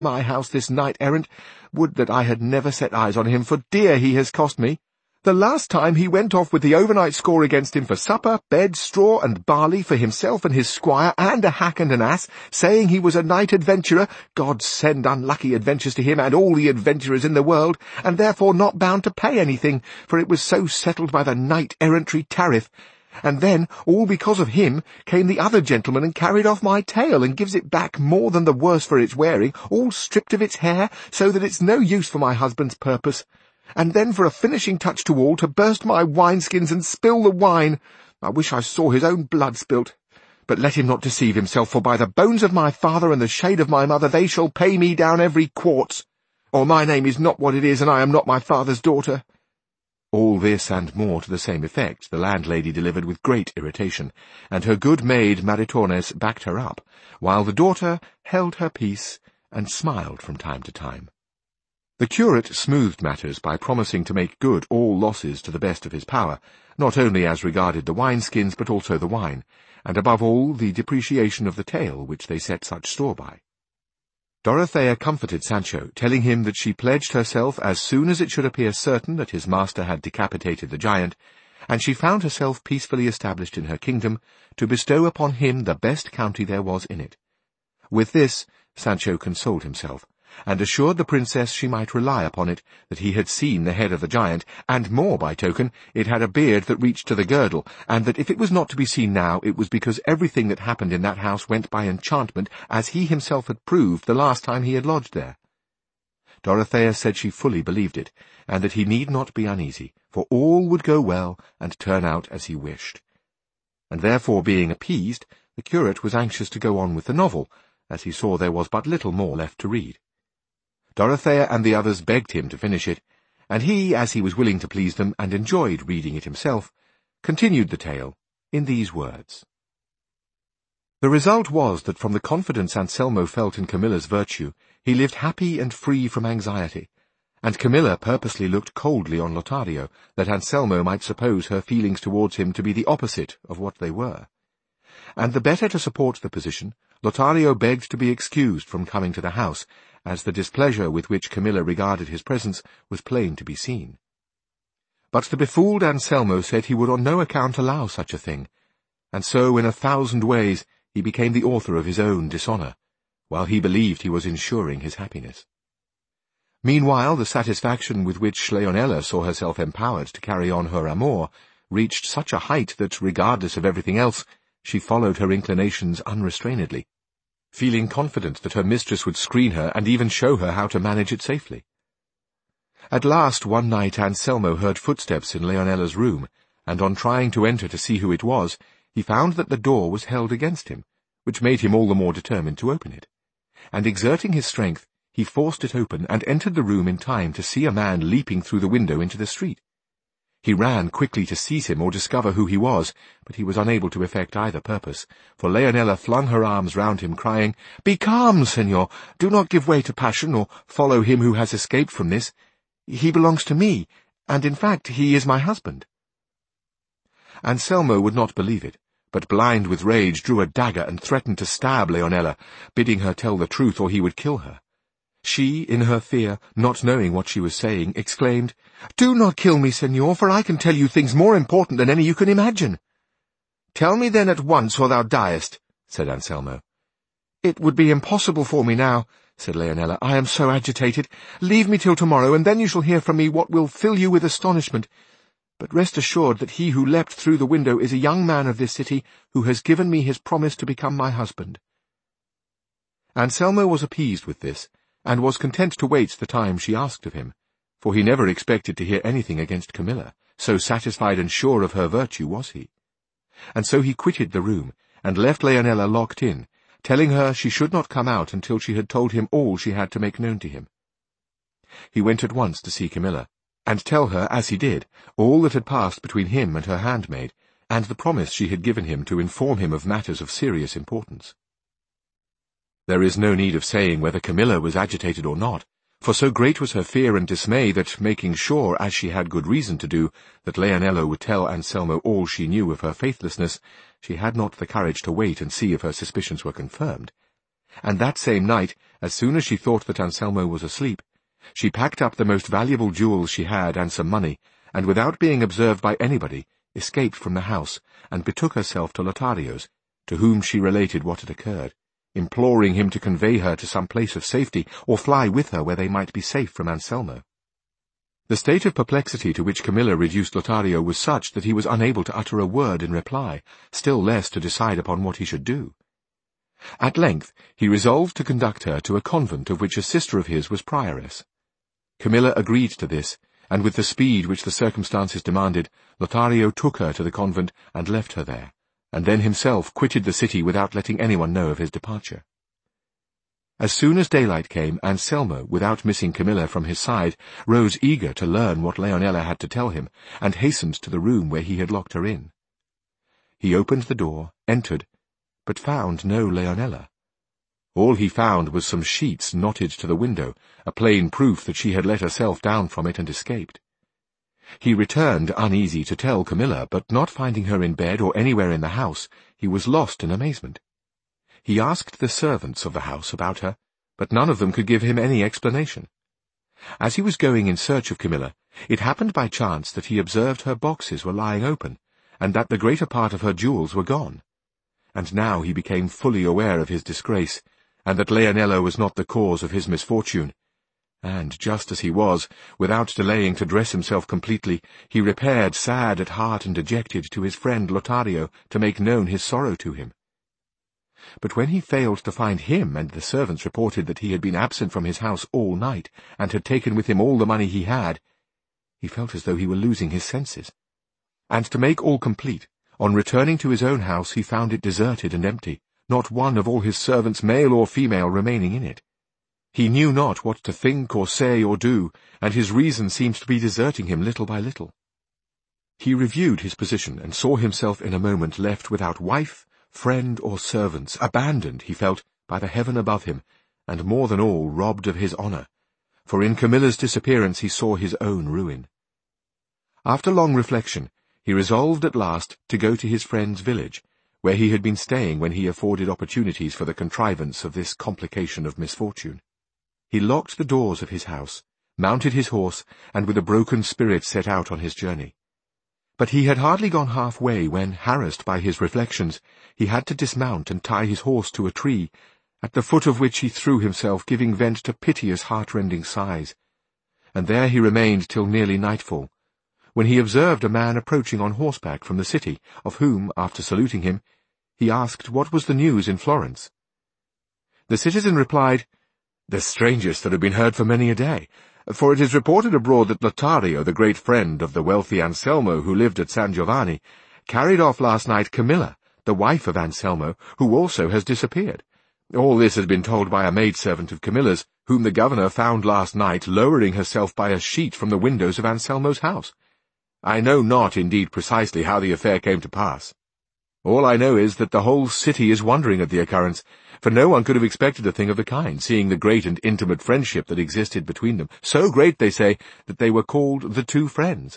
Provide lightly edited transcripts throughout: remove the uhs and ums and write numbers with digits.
my house this knight-errant. Would that I had never set eyes on him, for dear he has cost me. The last time he went off with the overnight score against him for supper, bed, straw, and barley for himself and his squire, and a hack and an ass, saying he was a knight-adventurer, God send unlucky adventures to him and all the adventurers in the world, and therefore not bound to pay anything, for it was so settled by the knight-errantry tariff. And then, all because of him, came the other gentleman and carried off my tail, and gives it back more than the worse for its wearing, all stripped of its hair, so that it's no use for my husband's purpose. And then for a finishing touch to all, to burst my wineskins and spill the wine. I wish I saw his own blood spilt. But let him not deceive himself, for by the bones of my father and the shade of my mother they shall pay me down every quartz. Or my name is not what it is, and I am not my father's daughter. All this and more to the same effect the landlady delivered with great irritation, and her good maid Maritornes backed her up, while the daughter held her peace and smiled from time to time. The curate smoothed matters by promising to make good all losses to the best of his power, not only as regarded the wineskins but also the wine, and above all the depreciation of the tail which they set such store by. Dorothea comforted Sancho, telling him that she pledged herself as soon as it should appear certain that his master had decapitated the giant, and she found herself peacefully established in her kingdom, to bestow upon him the best county there was in it. With this Sancho consoled himself, and assured the princess she might rely upon it that he had seen the head of the giant, and more by token, it had a beard that reached to the girdle, and that if it was not to be seen now, it was because everything that happened in that house went by enchantment, as he himself had proved the last time he had lodged there. Dorothea said she fully believed it, and that he need not be uneasy, for all would go well and turn out as he wished. And therefore, being appeased, the curate was anxious to go on with the novel, as he saw there was but little more left to read. Dorothea and the others begged him to finish it, and he, as he was willing to please them and enjoyed reading it himself, continued the tale in these words. The result was that from the confidence Anselmo felt in Camilla's virtue, he lived happy and free from anxiety, and Camilla purposely looked coldly on Lothario, that Anselmo might suppose her feelings towards him to be the opposite of what they were. And the better to support the position, Lothario begged to be excused from coming to the house, as the displeasure with which Camilla regarded his presence was plain to be seen. But the befooled Anselmo said he would on no account allow such a thing, and so in 1,000 ways he became the author of his own dishonour, while he believed he was ensuring his happiness. Meanwhile, the satisfaction with which Leonela saw herself empowered to carry on her amour reached such a height that, regardless of everything else, she followed her inclinations unrestrainedly, feeling confident that her mistress would screen her and even show her how to manage it safely. At last one night Anselmo heard footsteps in Leonela's room, and on trying to enter to see who it was, he found that the door was held against him, which made him all the more determined to open it. And exerting his strength, he forced it open and entered the room in time to see a man leaping through the window into the street. He ran quickly to seize him or discover who he was, but he was unable to effect either purpose, for Leonela flung her arms round him, crying, "Be calm, senor! Do not give way to passion, or follow him who has escaped from this. He belongs to me, and in fact he is my husband." Anselmo would not believe it, but blind with rage drew a dagger and threatened to stab Leonela, bidding her tell the truth or he would kill her. She, in her fear, not knowing what she was saying, exclaimed, "Do not kill me, senor, for I can tell you things more important than any you can imagine." "Tell me then at once, or thou diest," said Anselmo. "It would be impossible for me now," said Leonela. "I am so agitated. Leave me till tomorrow, and then you shall hear from me what will fill you with astonishment. But rest assured that he who leapt through the window is a young man of this city, who has given me his promise to become my husband." Anselmo was appeased with this, and was content to wait the time she asked of him, for he never expected to hear anything against Camilla, so satisfied and sure of her virtue was he. And so he quitted the room, and left Leonela locked in, telling her she should not come out until she had told him all she had to make known to him. He went at once to see Camilla, and tell her, as he did, all that had passed between him and her handmaid, and the promise she had given him to inform him of matters of serious importance. There is no need of saying whether Camilla was agitated or not, for so great was her fear and dismay that, making sure, as she had good reason to do, that Leonela would tell Anselmo all she knew of her faithlessness, she had not the courage to wait and see if her suspicions were confirmed. And that same night As soon as she thought that Anselmo was asleep, she packed up the most valuable jewels she had and some money, and without being observed by anybody, escaped from the house, and betook herself to Lothario's, to whom she related what had occurred, imploring him to convey her to some place of safety, or fly with her where they might be safe from Anselmo. The state of perplexity to which Camilla reduced Lothario was such that he was unable to utter a word in reply, still less to decide upon what he should do. At length he resolved to conduct her to a convent of which a sister of his was prioress. Camilla agreed to this, and with the speed which the circumstances demanded, Lothario took her to the convent and left her there, and then himself quitted the city without letting anyone know of his departure. As soon as daylight came, Anselmo, without missing Camilla from his side, rose eager to learn what Leonela had to tell him, and hastened to the room where he had locked her in. He opened the door, entered, but found no Leonela. All he found was some sheets knotted to the window, a plain proof that she had let herself down from it and escaped. He returned uneasy to tell Camilla, but not finding her in bed or anywhere in the house, he was lost in amazement. He asked the servants of the house about her, but none of them could give him any explanation. As he was going in search of Camilla, it happened by chance that he observed her boxes were lying open, and that the greater part of her jewels were gone. And now he became fully aware of his disgrace, and that Leonela was not the cause of his misfortune. And just as he was, without delaying to dress himself completely, he repaired, sad at heart and dejected, to his friend Lothario to make known his sorrow to him. But when he failed to find him, and the servants reported that he had been absent from his house all night, and had taken with him all the money he had, he felt as though he were losing his senses. And to make all complete, on returning to his own house he found it deserted and empty, not one of all his servants, male or female, remaining in it. He knew not what to think or say or do, and his reason seemed to be deserting him little by little. He reviewed his position, and saw himself in a moment left without wife, friend, or servants, abandoned, he felt, by the heaven above him, and more than all, robbed of his honour, for in Camilla's disappearance he saw his own ruin. After long reflection, he resolved at last to go to his friend's village, where he had been staying when he afforded opportunities for the contrivance of this complication of misfortune. He locked the doors of his house, mounted his horse, and with a broken spirit set out on his journey. But he had hardly gone half-way when, harassed by his reflections, he had to dismount and tie his horse to a tree, at the foot of which he threw himself, giving vent to piteous heart-rending sighs. And there he remained till nearly nightfall, when he observed a man approaching on horseback from the city, of whom, after saluting him, he asked what was the news in Florence. The citizen replied, "The strangest that have been heard for many a day, for it is reported abroad that Lothario, the great friend of the wealthy Anselmo who lived at San Giovanni, carried off last night Camilla, the wife of Anselmo, who also has disappeared. All this has been told by a maidservant of Camilla's, whom the governor found last night lowering herself by a sheet from the windows of Anselmo's house. I know not, indeed, precisely how the affair came to pass. All I know is that the whole city is wondering at the occurrence, for no one could have expected a thing of the kind, seeing the great and intimate friendship that existed between them, so great, they say, that they were called the two friends."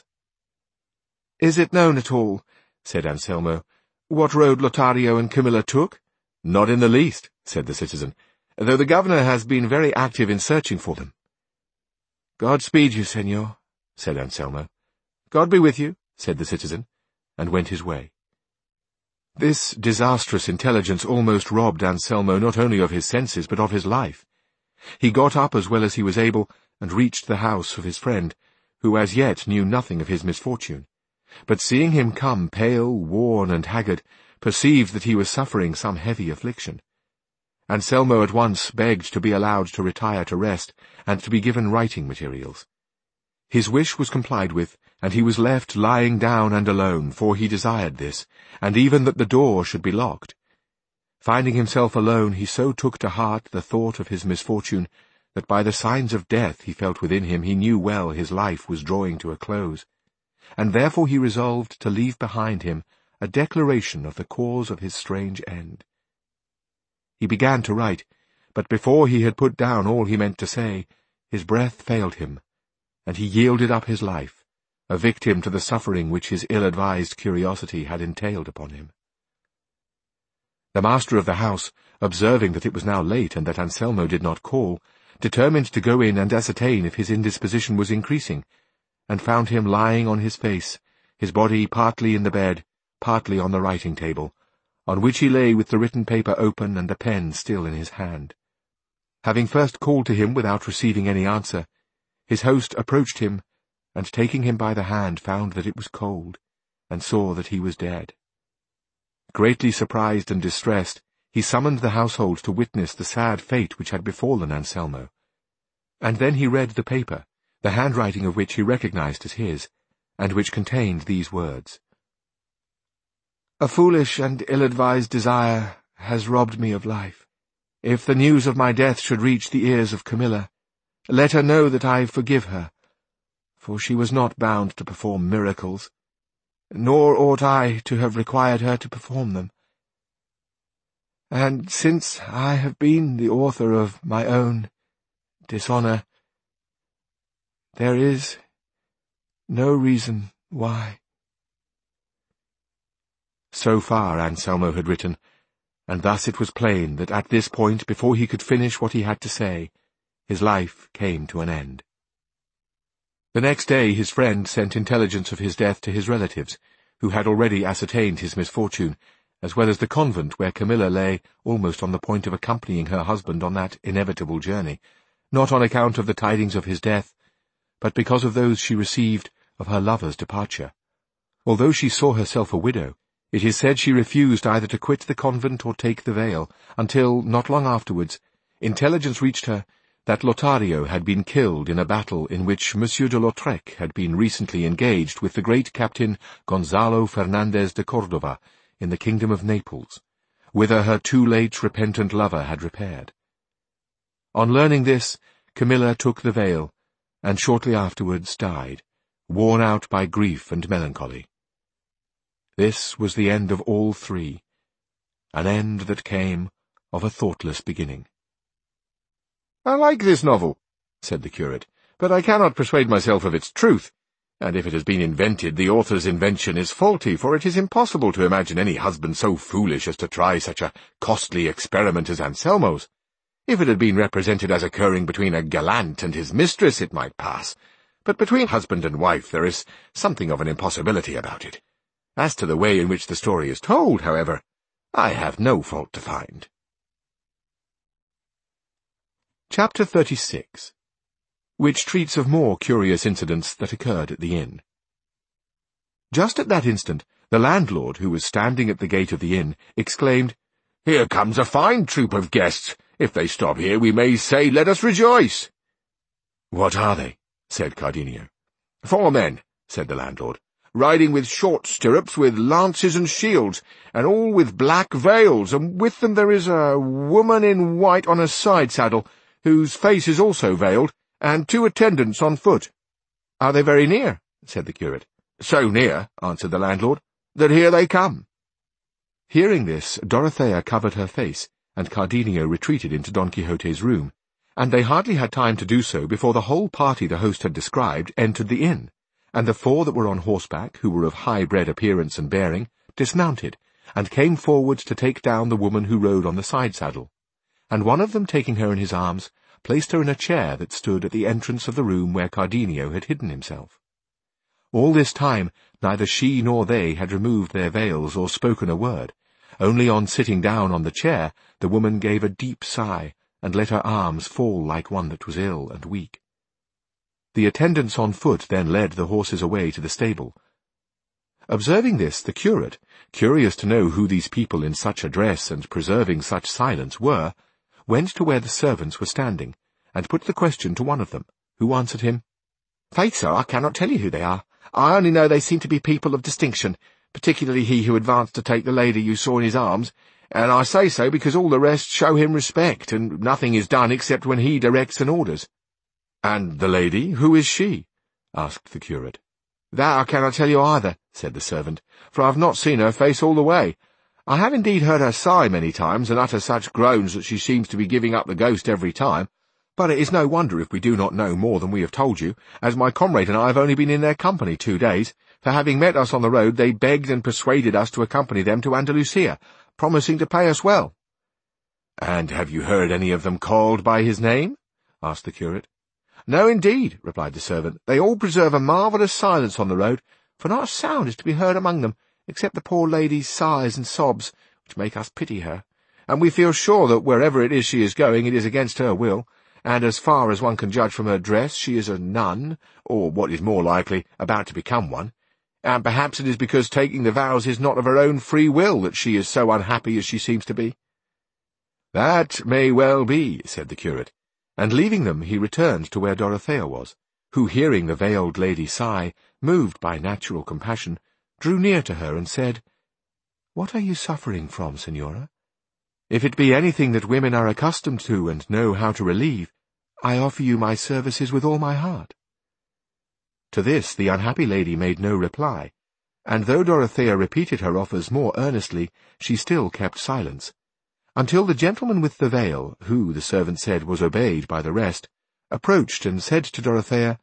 "Is it known at all," said Anselmo, "what road Lothario and Camilla took?" "Not in the least," said the citizen, "though the governor has been very active in searching for them." "God speed you, senor," said Anselmo. "God be with you," said the citizen, and went his way. This disastrous intelligence almost robbed Anselmo not only of his senses but of his life. He got up as well as he was able, and reached the house of his friend, who as yet knew nothing of his misfortune, but seeing him come pale, worn, and haggard, perceived that he was suffering some heavy affliction. Anselmo at once begged to be allowed to retire to rest, and to be given writing materials. His wish was complied with, and he was left lying down and alone, for he desired this, and even that the door should be locked. Finding himself alone, he so took to heart the thought of his misfortune, that by the signs of death he felt within him he knew well his life was drawing to a close, and therefore he resolved to leave behind him a declaration of the cause of his strange end. He began to write, but before he had put down all he meant to say, his breath failed him, and he yielded up his life, a victim to the suffering which his ill-advised curiosity had entailed upon him. The master of the house, observing that it was now late and that Anselmo did not call, determined to go in and ascertain if his indisposition was increasing, and found him lying on his face, his body partly in the bed, partly on the writing-table, on which he lay with the written paper open and the pen still in his hand. Having first called to him without receiving any answer, his host approached him, and taking him by the hand found that it was cold, and saw that he was dead. Greatly surprised and distressed, he summoned the household to witness the sad fate which had befallen Anselmo. And then he read the paper, the handwriting of which he recognized as his, and which contained these words: "A foolish and ill-advised desire has robbed me of life. If the news of my death should reach the ears of Camilla, let her know that I forgive her, for she was not bound to perform miracles, nor ought I to have required her to perform them. And since I have been the author of my own dishonor, there is no reason why." So far Anselmo had written, and thus it was plain that at this point, before he could finish what he had to say, his life came to an end. The next day his friend sent intelligence of his death to his relatives, who had already ascertained his misfortune, as well as the convent where Camilla lay almost on the point of accompanying her husband on that inevitable journey, not on account of the tidings of his death, but because of those she received of her lover's departure. Although she saw herself a widow, it is said she refused either to quit the convent or take the veil, until, not long afterwards, intelligence reached her that Lothario had been killed in a battle in which Monsieur de Lautrec had been recently engaged with the great captain Gonzalo Fernandez de Cordova in the kingdom of Naples, whither her too late repentant lover had repaired. On learning this, Camilla took the veil, and shortly afterwards died, worn out by grief and melancholy. This was the end of all three, an end that came of a thoughtless beginning. "I like this novel," said the curate, "but I cannot persuade myself of its truth, and if it has been invented, the author's invention is faulty, for it is impossible to imagine any husband so foolish as to try such a costly experiment as Anselmo's. If it had been represented as occurring between a gallant and his mistress, it might pass, but between husband and wife there is something of an impossibility about it. As to the way in which the story is told, however, I have no fault to find." Chapter 36, which treats of more curious incidents that occurred at the inn. Just at that instant, the landlord, who was standing at the gate of the inn, exclaimed, "Here comes a fine troop of guests. If they stop here, we may say, 'Let us rejoice.'" "What are they?" said Cardenio. "4 men," said the landlord, "riding with short stirrups, with lances and shields, and all with black veils, and with them there is a woman in white on a side-saddle, whose face is also veiled, and 2 attendants on foot." "Are they very near?" said the curate. "So near," answered the landlord, "that here they come." Hearing this, Dorothea covered her face, and Cardenio retreated into Don Quixote's room, and they hardly had time to do so before the whole party the host had described entered the inn, and the 4 that were on horseback, who were of high-bred appearance and bearing, dismounted, and came forward to take down the woman who rode on the side-saddle, and one of them, taking her in his arms, placed her in a chair that stood at the entrance of the room where Cardenio had hidden himself. All this time neither she nor they had removed their veils or spoken a word. Only on sitting down on the chair, the woman gave a deep sigh, and let her arms fall like one that was ill and weak. The attendants on foot then led the horses away to the stable. Observing this, the curate, curious to know who these people in such a dress and preserving such silence were, went to where the servants were standing, and put the question to one of them, who answered him, "Faith, sir, I cannot tell you who they are. I only know they seem to be people of distinction, particularly he who advanced to take the lady you saw in his arms, and I say so because all the rest show him respect, and nothing is done except when he directs and orders." "And the lady, who is she?" asked the curate. "That I cannot tell you either," said the servant, "for I have not seen her face all the way. I have indeed heard her sigh many times, and utter such groans that she seems to be giving up the ghost every time, but it is no wonder if we do not know more than we have told you, as my comrade and I have only been in their company 2 days, for having met us on the road they begged and persuaded us to accompany them to Andalusia, promising to pay us well." "And have you heard any of them called by his name?" asked the curate. "No, indeed," replied the servant. "They all preserve a marvellous silence on the road, for not a sound is to be heard among them, except the poor lady's sighs and sobs, which make us pity her, and we feel sure that wherever it is she is going, it is against her will, and as far as one can judge from her dress, she is a nun, or, what is more likely, about to become one, and perhaps it is because taking the vows is not of her own free will that she is so unhappy as she seems to be." "That may well be," said the curate, and leaving them he returned to where Dorothea was, who, hearing the veiled lady sigh, moved by natural compassion, drew near to her and said, "What are you suffering from, Signora? If it be anything that women are accustomed to and know how to relieve, I offer you my services with all my heart." To this the unhappy lady made no reply, and though Dorothea repeated her offers more earnestly, she still kept silence, until the gentleman with the veil, who, the servant said, was obeyed by the rest, approached and said to Dorothea,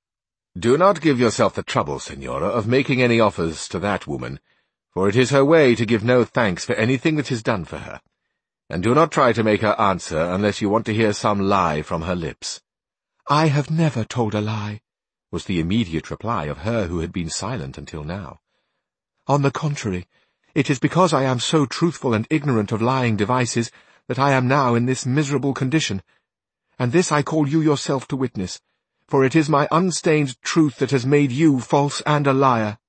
"Do not give yourself the trouble, Signora, of making any offers to that woman, for it is her way to give no thanks for anything that is done for her. And do not try to make her answer unless you want to hear some lie from her lips." "I have never told a lie," was the immediate reply of her who had been silent until now. "On the contrary, it is because I am so truthful and ignorant of lying devices that I am now in this miserable condition, and this I call you yourself to witness, for it is my unstained truth that has made you false and a liar."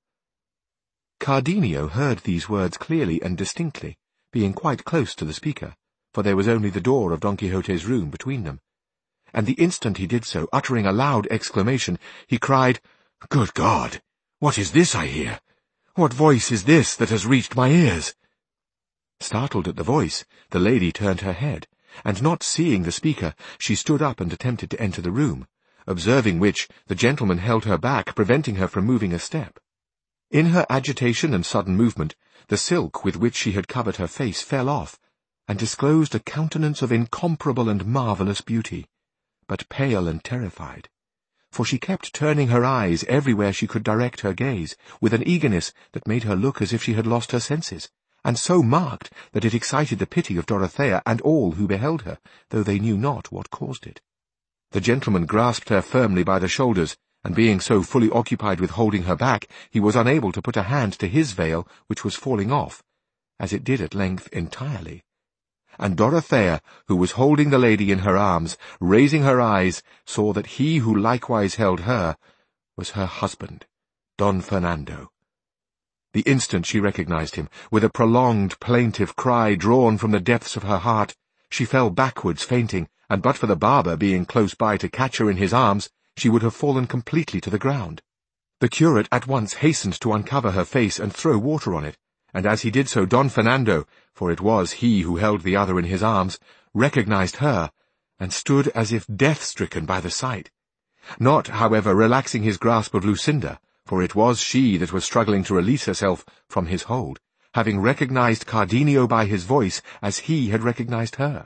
Cardenio heard these words clearly and distinctly, being quite close to the speaker, for there was only the door of Don Quixote's room between them. And the instant he did so, uttering a loud exclamation, he cried, "Good God! What is this I hear? What voice is this that has reached my ears?" Startled at the voice, the lady turned her head, and not seeing the speaker, she stood up and attempted to enter the room, observing which, the gentleman held her back, preventing her from moving a step. In her agitation and sudden movement, the silk with which she had covered her face fell off, and disclosed a countenance of incomparable and marvellous beauty, but pale and terrified, for she kept turning her eyes everywhere she could direct her gaze, with an eagerness that made her look as if she had lost her senses, and so marked that it excited the pity of Dorothea and all who beheld her, though they knew not what caused it. The gentleman grasped her firmly by the shoulders, and being so fully occupied with holding her back, he was unable to put a hand to his veil, which was falling off, as it did at length entirely. And Dorothea, who was holding the lady in her arms, raising her eyes, saw that he who likewise held her was her husband, Don Fernando. The instant she recognized him, with a prolonged, plaintive cry drawn from the depths of her heart, she fell backwards fainting, and but for the barber being close by to catch her in his arms, she would have fallen completely to the ground. The curate at once hastened to uncover her face and throw water on it, and as he did so Don Fernando, for it was he who held the other in his arms, recognized her, and stood as if death-stricken by the sight, not, however, relaxing his grasp of Lucinda, for it was she that was struggling to release herself from his hold, having recognized Cardenio by his voice as he had recognized her.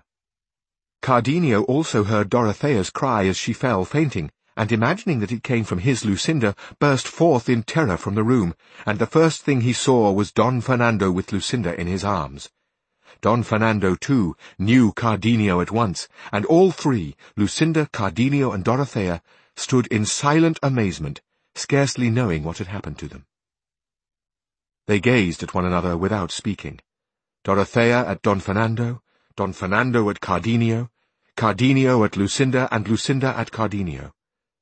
Cardenio also heard Dorothea's cry as she fell fainting, and imagining that it came from his Lucinda, burst forth in terror from the room, and the first thing he saw was Don Fernando with Lucinda in his arms. Don Fernando, too, knew Cardenio at once, and all three, Lucinda, Cardenio, and Dorothea, stood in silent amazement, scarcely knowing what had happened to them. They gazed at one another without speaking, Dorothea at Don Fernando at Cardenio, Cardenio at Lucinda, and Lucinda at Cardenio.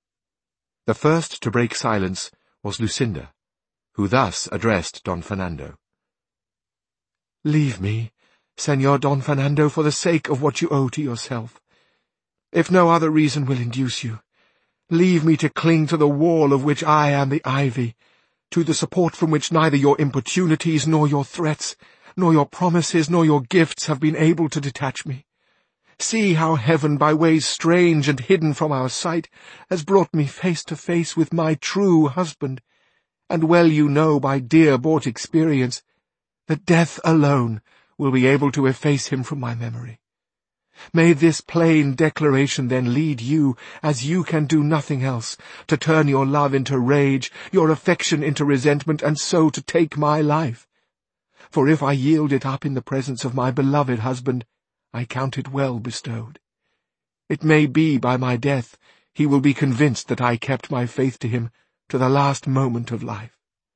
The first to break silence was Lucinda, who thus addressed Don Fernando. "Leave me, Senor Don Fernando, for the sake of what you owe to yourself. If no other reason will induce you, leave me to cling to the wall of which I am the ivy, to the support from which neither your importunities nor your threats, nor your promises nor your gifts have been able to detach me. See how heaven, by ways strange and hidden from our sight, has brought me face to face with my true husband, and well you know by dear-bought experience that death alone will be able to efface him from my memory. May this plain declaration then lead you, as you can do nothing else, to turn your love into rage, your affection into resentment, and so to take my life. for if I yield it up in the presence of my beloved husband, I count it well bestowed. It may be by my death he will be convinced that I kept my faith to him to the last moment of life."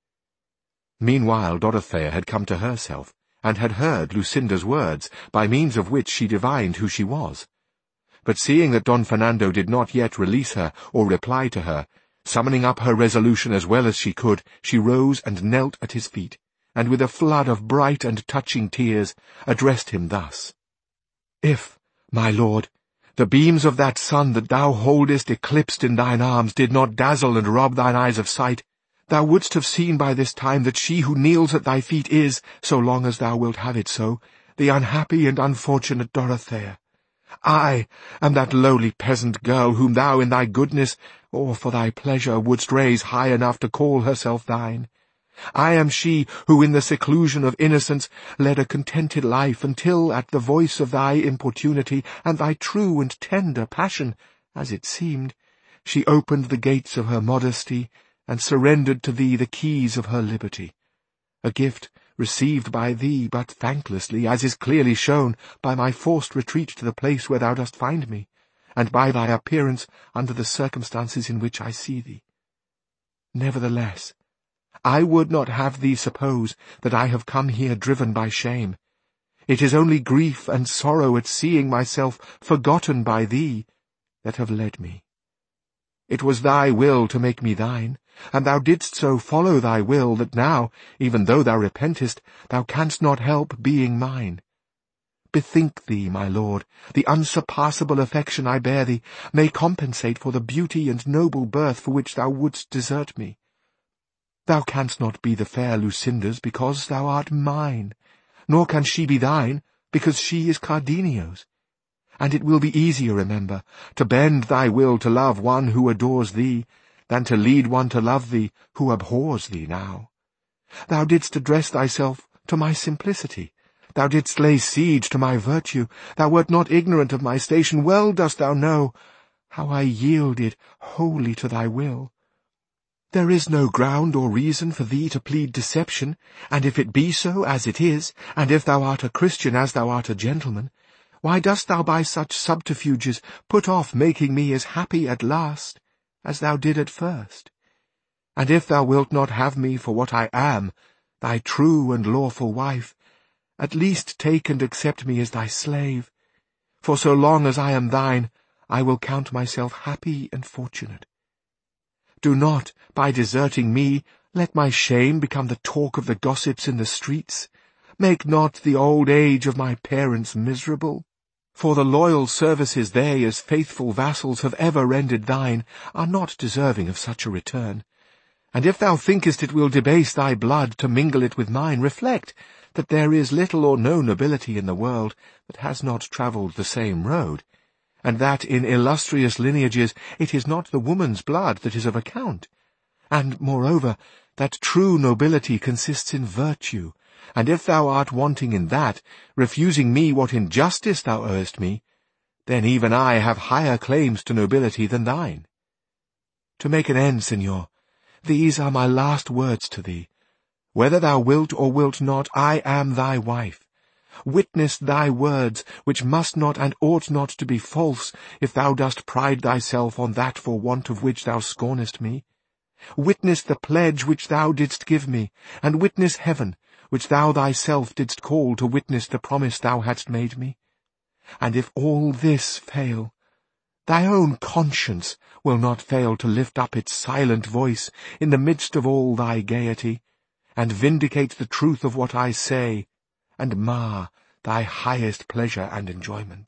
Meanwhile Dorothea had come to herself, and had heard Lucinda's words, by means of which she divined who she was. But seeing that Don Fernando did not yet release her or reply to her, summoning up her resolution as well as she could, she rose and knelt at his feet, and with a flood of bright and touching tears addressed him thus: "If, my lord, the beams of that sun that thou holdest eclipsed in thine arms did not dazzle and rob thine eyes of sight, thou wouldst have seen by this time that she who kneels at thy feet is, so long as thou wilt have it so, the unhappy and unfortunate Dorothea. I am that lowly peasant girl whom thou in thy goodness, or for thy pleasure, wouldst raise high enough to call herself thine. I am she who in the seclusion of innocence led a contented life until, at the voice of thy importunity and thy true and tender passion, as it seemed, she opened the gates of her modesty and surrendered to thee the keys of her liberty, a gift received by thee but thanklessly, as is clearly shown by my forced retreat to the place where thou dost find me, and by thy appearance under the circumstances in which I see thee. Nevertheless, I would not have thee suppose that I have come here driven by shame. It is only grief and sorrow at seeing myself forgotten by thee that have led me. It was thy will to make me thine, and thou didst so follow thy will that now, even though thou repentest, thou canst not help being mine. Bethink thee, my lord, the unsurpassable affection I bear thee may compensate for the beauty and noble birth for which thou wouldst desert me. Thou canst not be the fair Lucinda's because thou art mine, nor can she be thine because she is Cardenio's. And it will be easier, remember, to bend thy will to love one who adores thee, than to lead one to love thee who abhors thee now. Thou didst address thyself to my simplicity, thou didst lay siege to my virtue, thou wert not ignorant of my station, well dost thou know how I yielded wholly to thy will. There is no ground or reason for thee to plead deception, and if it be so, as it is, and if thou art a Christian as thou art a gentleman, why dost thou by such subterfuges put off making me as happy at last as thou did at first? And if thou wilt not have me for what I am, thy true and lawful wife, at least take and accept me as thy slave, for so long as I am thine, I will count myself happy and fortunate. Do not, by deserting me, let my shame become the talk of the gossips in the streets. Make not the old age of my parents miserable. For the loyal services they, as faithful vassals, have ever rendered thine, are not deserving of such a return. And if thou thinkest it will debase thy blood to mingle it with mine, reflect that there is little or no nobility in the world that has not travelled the same road, and that in illustrious lineages it is not the woman's blood that is of account, and, moreover, that true nobility consists in virtue, and if thou art wanting in that, refusing me what in justice thou owest me, then even I have higher claims to nobility than thine. To make an end, Signor, these are my last words to thee. Whether thou wilt or wilt not, I am thy wife. Witness thy words, which must not and ought not to be false, if thou dost pride thyself on that for want of which thou scornest me. Witness the pledge which thou didst give me, and witness heaven, which thou thyself didst call to witness the promise thou hadst made me. And if all this fail, thy own conscience will not fail to lift up its silent voice in the midst of all thy gaiety, and vindicate the truth of what I say, and mar thy highest pleasure and enjoyment.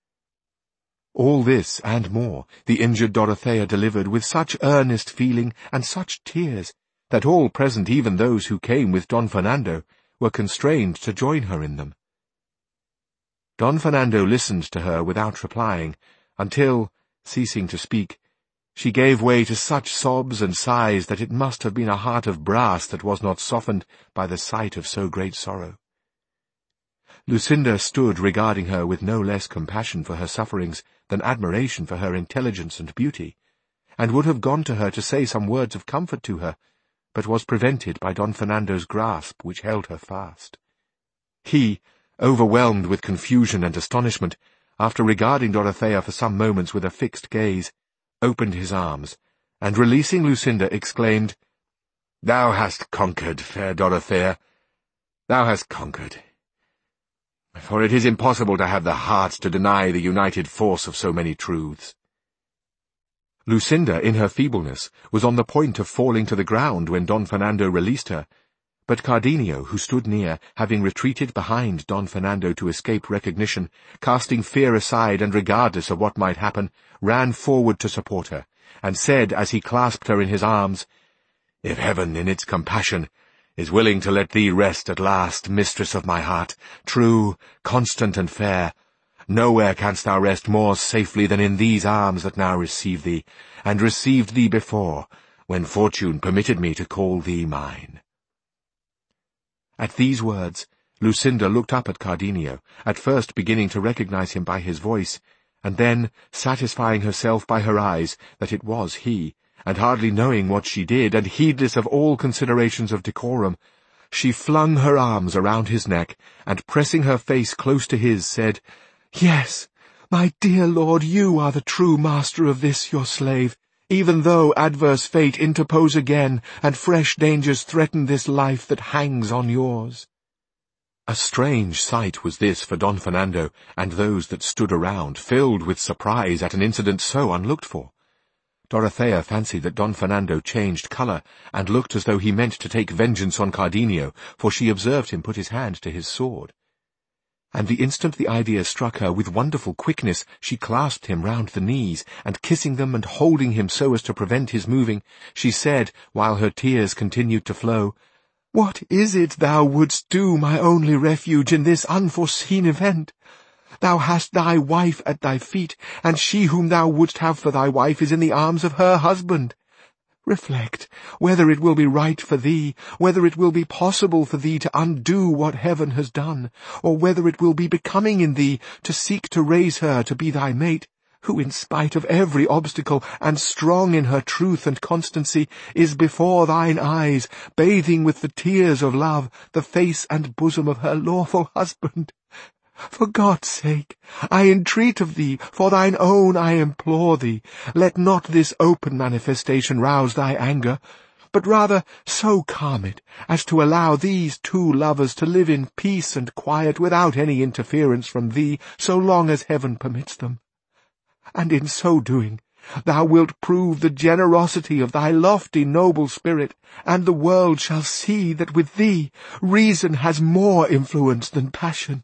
All this and more the injured Dorothea delivered with such earnest feeling and such tears that all present, even those who came with Don Fernando, were constrained to join her in them. Don Fernando listened to her without replying, until, ceasing to speak, she gave way to such sobs and sighs that it must have been a heart of brass that was not softened by the sight of so great sorrow. Lucinda stood regarding her with no less compassion for her sufferings than admiration for her intelligence and beauty, and would have gone to her to say some words of comfort to her, but was prevented by Don Fernando's grasp, which held her fast. He, overwhelmed with confusion and astonishment, after regarding Dorothea for some moments with a fixed gaze, opened his arms, and releasing Lucinda, exclaimed, "Thou hast conquered, fair Dorothea. Thou hast conquered. For it is impossible to have the heart to deny the united force of so many truths." Lucinda, in her feebleness, was on the point of falling to the ground when Don Fernando released her, but Cardenio, who stood near, having retreated behind Don Fernando to escape recognition, casting fear aside and regardless of what might happen, ran forward to support her, and said as he clasped her in his arms, "If heaven, in its compassion, is willing to let thee rest at last, mistress of my heart, true, constant, and fair, nowhere canst thou rest more safely than in these arms that now receive thee, and received thee before, when fortune permitted me to call thee mine." At these words, Lucinda looked up at Cardenio, at first beginning to recognize him by his voice, and then satisfying herself by her eyes that it was he, and hardly knowing what she did, and heedless of all considerations of decorum, she flung her arms around his neck, and pressing her face close to his, said, "Yes, my dear lord, you are the true master of this your slave, even though adverse fate interpose again, and fresh dangers threaten this life that hangs on yours." A strange sight was this for Don Fernando and those that stood around, filled with surprise at an incident so unlooked for. Dorothea fancied that Don Fernando changed colour, and looked as though he meant to take vengeance on Cardenio, for she observed him put his hand to his sword. And the instant the idea struck her, with wonderful quickness she clasped him round the knees, and kissing them and holding him so as to prevent his moving, she said, while her tears continued to flow, "What is it thou wouldst do, my only refuge, in this unforeseen event? Thou hast thy wife at thy feet, and she whom thou wouldst have for thy wife is in the arms of her husband. Reflect whether it will be right for thee, whether it will be possible for thee to undo what heaven has done, or whether it will be becoming in thee to seek to raise her to be thy mate, who in spite of every obstacle, and strong in her truth and constancy, is before thine eyes, bathing with the tears of love the face and bosom of her lawful husband. For God's sake, I entreat of thee, for thine own I implore thee, let not this open manifestation rouse thy anger, but rather so calm it as to allow these two lovers to live in peace and quiet without any interference from thee so long as heaven permits them. And in so doing, thou wilt prove the generosity of thy lofty noble spirit, and the world shall see that with thee reason has more influence than passion."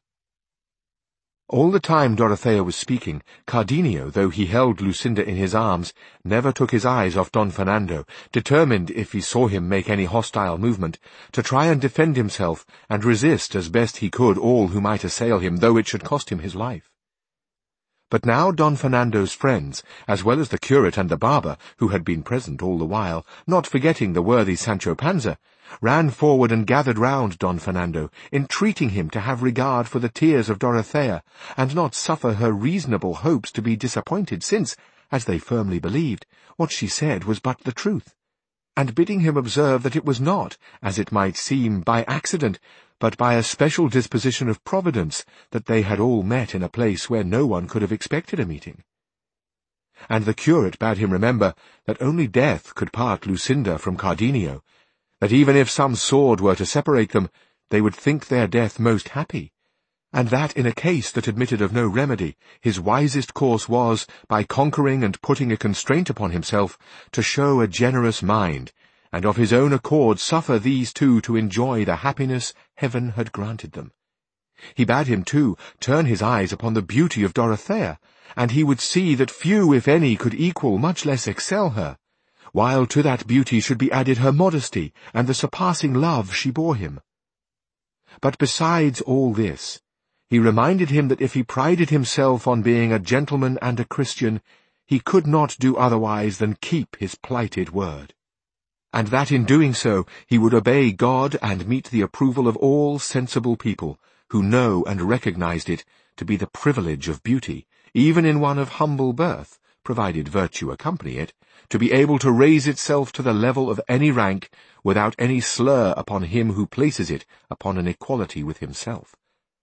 All the time Dorothea was speaking, Cardenio, though he held Lucinda in his arms, never took his eyes off Don Fernando, determined, if he saw him make any hostile movement, to try and defend himself and resist as best he could all who might assail him, though it should cost him his life. But now Don Fernando's friends, as well as the curate and the barber, who had been present all the while, not forgetting the worthy Sancho Panza, ran forward and gathered round Don Fernando, entreating him to have regard for the tears of Dorothea, and not suffer her reasonable hopes to be disappointed, since, as they firmly believed, what she said was but the truth, and bidding him observe that it was not, as it might seem, by accident, but by a special disposition of Providence, that they had all met in a place where no one could have expected a meeting. And the curate bade him remember that only death could part Lucinda from Cardenio, that even if some sword were to separate them, they would think their death most happy, and that in a case that admitted of no remedy, his wisest course was, by conquering and putting a constraint upon himself, to show a generous mind, and of his own accord suffer these two to enjoy the happiness heaven had granted them. He bade him, too, turn his eyes upon the beauty of Dorothea, and he would see that few, if any, could equal, much less excel her, while to that beauty should be added her modesty and the surpassing love she bore him. But besides all this, he reminded him that if he prided himself on being a gentleman and a Christian, he could not do otherwise than keep his plighted word, and that in doing so he would obey God and meet the approval of all sensible people, who know and recognized it to be the privilege of beauty, even in one of humble birth, provided virtue accompany it, to be able to raise itself to the level of any rank, without any slur upon him who places it upon an equality with himself,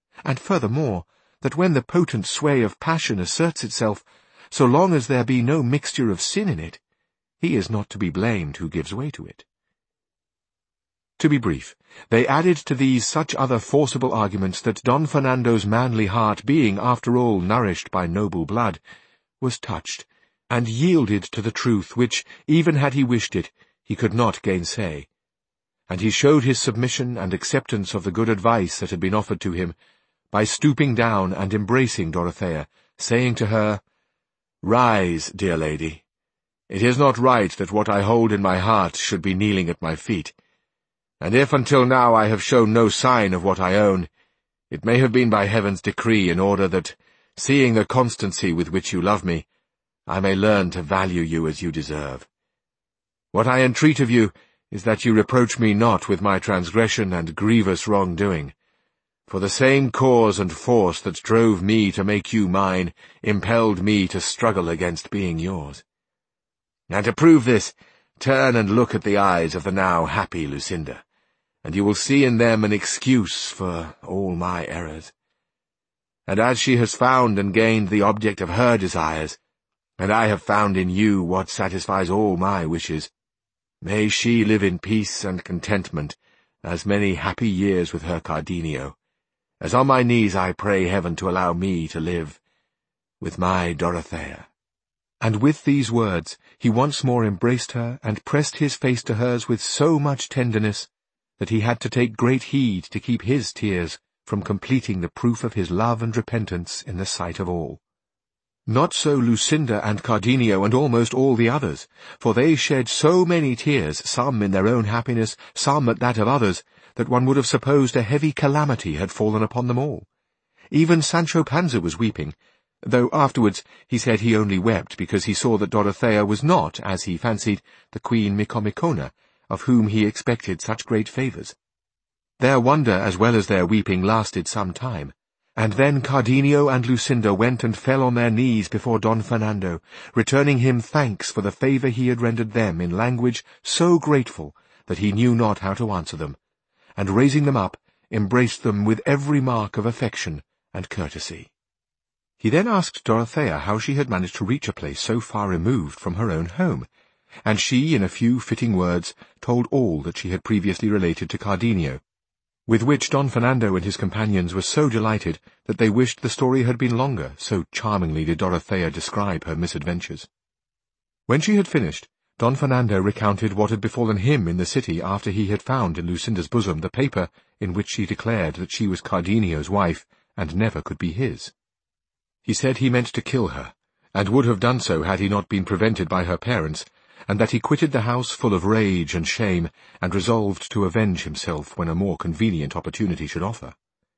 and furthermore, that when the potent sway of passion asserts itself, so long as there be no mixture of sin in it, he is not to be blamed who gives way to it. To be brief, they added to these such other forcible arguments that Don Fernando's manly heart, being after all nourished by noble blood, was touched, and yielded to the truth which, even had he wished it, he could not gainsay. And he showed his submission and acceptance of the good advice that had been offered to him, by stooping down and embracing Dorothea, saying to her, "Rise, dear lady. It is not right that what I hold in my heart should be kneeling at my feet. And if until now I have shown no sign of what I own, it may have been by heaven's decree in order that, seeing the constancy with which you love me, I may learn to value you as you deserve. What I entreat of you is that you reproach me not with my transgression and grievous wrongdoing, for the same cause and force that drove me to make you mine impelled me to struggle against being yours. And to prove this, turn and look at the eyes of the now happy Lucinda, and you will see in them an excuse for all my errors. And as she has found and gained the object of her desires, and I have found in you what satisfies all my wishes, may she live in peace and contentment as many happy years with her Cardenio, as on my knees I pray heaven to allow me to live with my Dorothea." And with these words he once more embraced her and pressed his face to hers with so much tenderness that he had to take great heed to keep his tears from completing the proof of his love and repentance in the sight of all. Not so Lucinda and Cardenio and almost all the others, for they shed so many tears, some in their own happiness, some at that of others, that one would have supposed a heavy calamity had fallen upon them all. Even Sancho Panza was weeping, though afterwards he said he only wept because he saw that Dorothea was not, as he fancied, the Queen Micomicona, of whom he expected such great favours. Their wonder as well as their weeping lasted some time, and then Cardenio and Lucinda went and fell on their knees before Don Fernando, returning him thanks for the favour he had rendered them in language so grateful that he knew not how to answer them, and raising them up, embraced them with every mark of affection and courtesy. He then asked Dorothea how she had managed to reach a place so far removed from her own home, and she, in a few fitting words, told all that she had previously related to Cardenio, with which Don Fernando and his companions were so delighted that they wished the story had been longer, so charmingly did Dorothea describe her misadventures. When she had finished, Don Fernando recounted what had befallen him in the city after he had found in Lucinda's bosom the paper in which she declared that she was Cardenio's wife and never could be his. He said he meant to kill her, and would have done so had he not been prevented by her parents, and that he quitted the house full of rage and shame, and resolved to avenge himself when a more convenient opportunity should offer.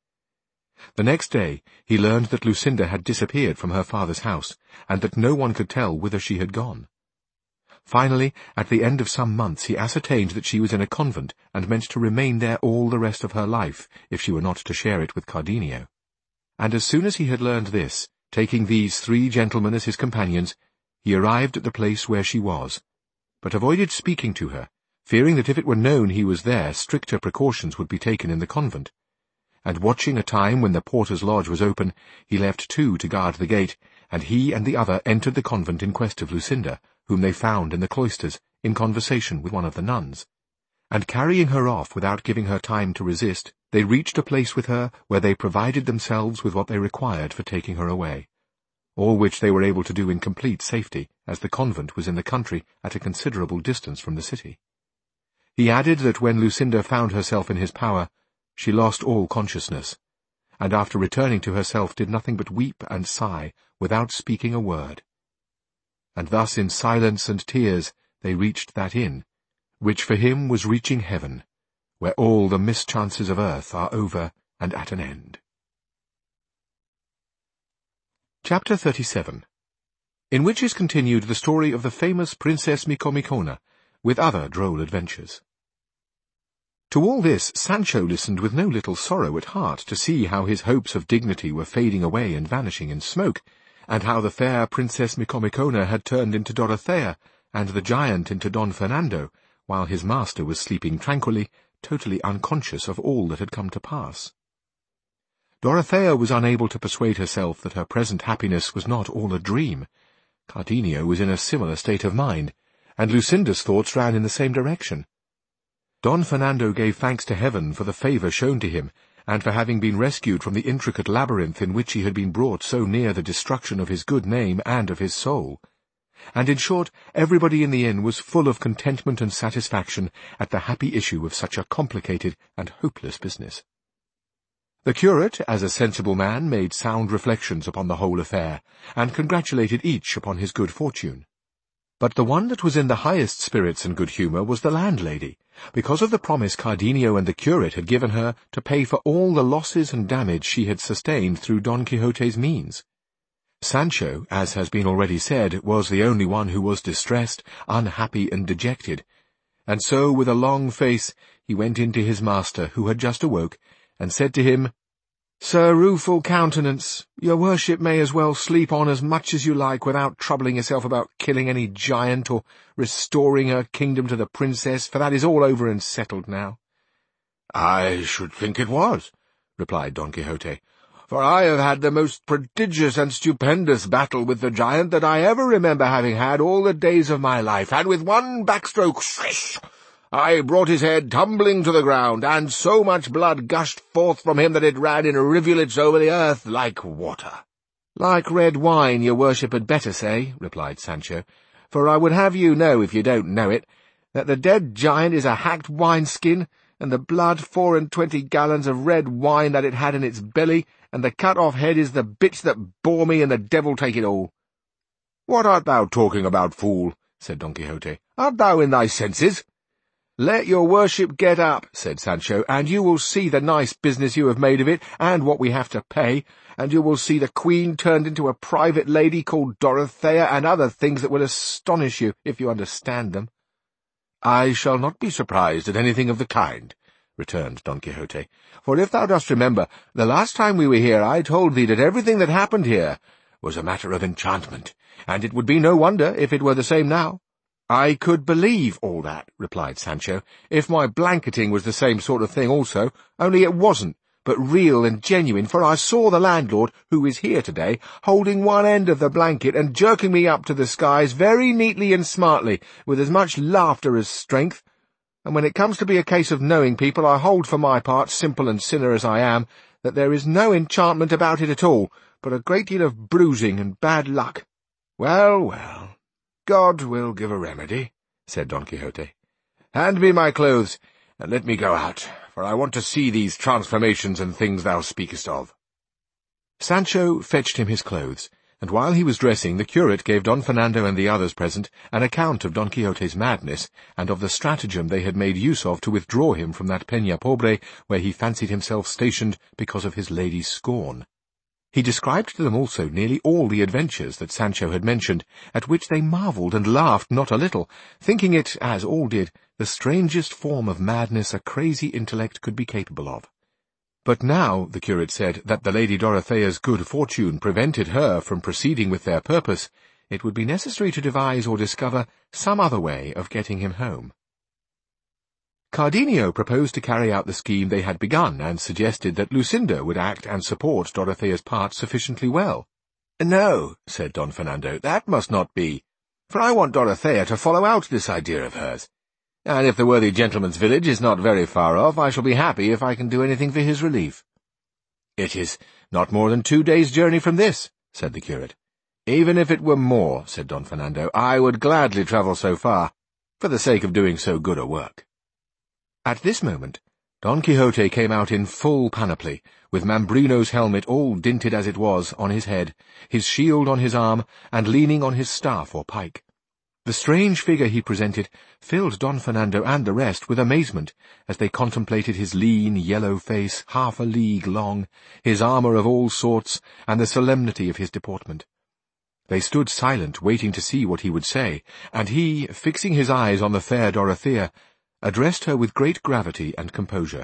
The next day he learned that Lucinda had disappeared from her father's house, and that no one could tell whither she had gone. Finally, at the end of some months, he ascertained that she was in a convent, and meant to remain there all the rest of her life, if she were not to share it with Cardenio. And as soon as he had learned this, taking these 3 gentlemen as his companions, he arrived at the place where she was, but avoided speaking to her, fearing that if it were known he was there, stricter precautions would be taken in the convent. And watching a time when the porter's lodge was open, he left 2 to guard the gate, and he and the other entered the convent in quest of Lucinda, whom they found in the cloisters, in conversation with one of the nuns. And carrying her off without giving her time to resist, they reached a place with her where they provided themselves with what they required for taking her away, all which they were able to do in complete safety, as the convent was in the country at a considerable distance from the city. He added that when Lucinda found herself in his power, she lost all consciousness, and after returning to herself did nothing but weep and sigh without speaking a word. And thus in silence and tears they reached that inn, which for him was reaching heaven, where all the mischances of earth are over and at an end. Chapter 37, in which is continued the story of the famous Princess Micomicona, with other droll adventures. To all this Sancho listened with no little sorrow at heart to see how his hopes of dignity were fading away and vanishing in smoke, and how the fair Princess Micomicona had turned into Dorothea, and the giant into Don Fernando, while his master was sleeping tranquilly, totally unconscious of all that had come to pass. Dorothea was unable to persuade herself that her present happiness was not all a dream. Cardenio was in a similar state of mind, and Lucinda's thoughts ran in the same direction. Don Fernando gave thanks to heaven for the favour shown to him, and for having been rescued from the intricate labyrinth in which he had been brought so near the destruction of his good name and of his soul. And in short, everybody in the inn was full of contentment and satisfaction at the happy issue of such a complicated and hopeless business. The curate, as a sensible man, made sound reflections upon the whole affair, and congratulated each upon his good fortune. But the one that was in the highest spirits and good humour was the landlady, because of the promise Cardenio and the curate had given her to pay for all the losses and damage she had sustained through Don Quixote's means. Sancho, as has been already said, was the only one who was distressed, unhappy, and dejected, and so with a long face he went in to his master, who had just awoke, and said to him, "Sir Rueful Countenance, your worship may as well sleep on as much as you like without troubling yourself about killing any giant or restoring her kingdom to the princess, for that is all over and settled now." "I should think it was," replied Don Quixote, "for I have had the most prodigious and stupendous battle with the giant that I ever remember having had all the days of my life, and with one backstroke, swish, I brought his head tumbling to the ground, and so much blood gushed forth from him that it ran in rivulets over the earth like water." "Like red wine, your worship had better say," replied Sancho, "for I would have you know, if you don't know it, that the dead giant is a hacked wineskin, and the blood 24 gallons of red wine that it had in its belly, and the cut-off head is the bitch that bore me, and the devil take it all." "What art thou talking about, fool?" said Don Quixote. "Art thou in thy senses?" "Let your worship get up," said Sancho, "and you will see the nice business you have made of it, and what we have to pay, and you will see the queen turned into a private lady called Dorothea, and other things that will astonish you, if you understand them." "I shall not be surprised at anything of the kind," returned Don Quixote, "for if thou dost remember, the last time we were here I told thee that everything that happened here was a matter of enchantment, and it would be no wonder if it were the same now." "I could believe all that," replied Sancho, "if my blanketing was the same sort of thing also, only it wasn't, but real and genuine, for I saw the landlord, who is here today, holding one end of the blanket and jerking me up to the skies very neatly and smartly, with as much laughter as strength. And when it comes to be a case of knowing people, I hold for my part, simple and sinner as I am, that there is no enchantment about it at all, but a great deal of bruising and bad luck." "Well, well, God will give a remedy," said Don Quixote. "Hand me my clothes, and let me go out, for I want to see these transformations and things thou speakest of." Sancho fetched him his clothes, and while he was dressing, the curate gave Don Fernando and the others present an account of Don Quixote's madness, and of the stratagem they had made use of to withdraw him from that Peña Pobre where he fancied himself stationed because of his lady's scorn. He described to them also nearly all the adventures that Sancho had mentioned, at which they marvelled and laughed not a little, thinking it, as all did, the strangest form of madness a crazy intellect could be capable of. But now, the curate said, that the Lady Dorothea's good fortune prevented her from proceeding with their purpose, it would be necessary to devise or discover some other way of getting him home. Cardenio proposed to carry out the scheme they had begun, and suggested that Lucinda would act and support Dorothea's part sufficiently well. "No," said Don Fernando, "that must not be, for I want Dorothea to follow out this idea of hers. And if the worthy gentleman's village is not very far off, I shall be happy if I can do anything for his relief." "It is not more than 2 days' journey from this," said the curate. "Even if it were more," said Don Fernando, "I would gladly travel so far, for the sake of doing so good a work." At this moment, Don Quixote came out in full panoply, with Mambrino's helmet, all dinted as it was, on his head, his shield on his arm, and leaning on his staff or pike. The strange figure he presented filled Don Fernando and the rest with amazement, as they contemplated his lean, yellow face, half a league long, his armour of all sorts, and the solemnity of his deportment. They stood silent, waiting to see what he would say, and he, fixing his eyes on the fair Dorothea, addressed her with great gravity and composure.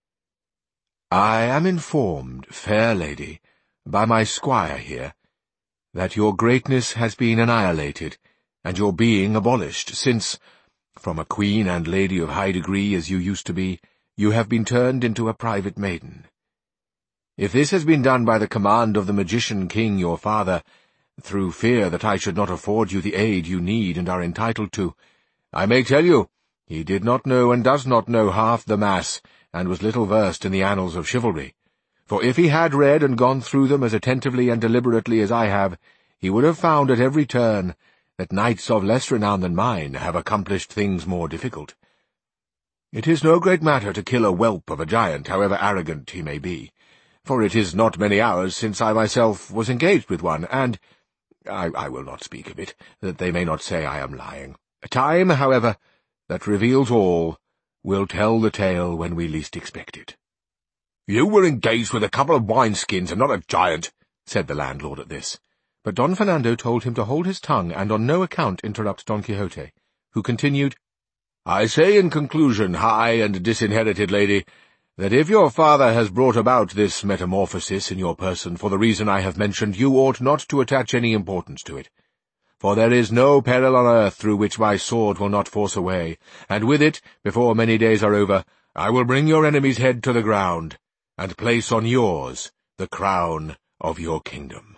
"I am informed, fair lady, by my squire here, that your greatness has been annihilated, and your being abolished, since, from a queen and lady of high degree as you used to be, you have been turned into a private maiden. If this has been done by the command of the magician king your father, through fear that I should not afford you the aid you need and are entitled to, I may tell you, he did not know and does not know half the mass, and was little versed in the annals of chivalry. For if he had read and gone through them as attentively and deliberately as I have, he would have found at every turn that knights of less renown than mine have accomplished things more difficult. It is no great matter to kill a whelp of a giant, however arrogant he may be, for it is not many hours since I myself was engaged with one, and I will not speak of it, that they may not say I am lying. Time, however, that reveals all, will tell the tale when we least expect it. "You were engaged with a couple of wineskins and not a giant," said the landlord at this. But Don Fernando told him to hold his tongue and on no account interrupt Don Quixote, who continued, "I say in conclusion, high and disinherited lady, that if your father has brought about this metamorphosis in your person for the reason I have mentioned, you ought not to attach any importance to it. For there is no peril on earth through which my sword will not force a way, and with it, before many days are over, I will bring your enemy's head to the ground, and place on yours the crown of your kingdom."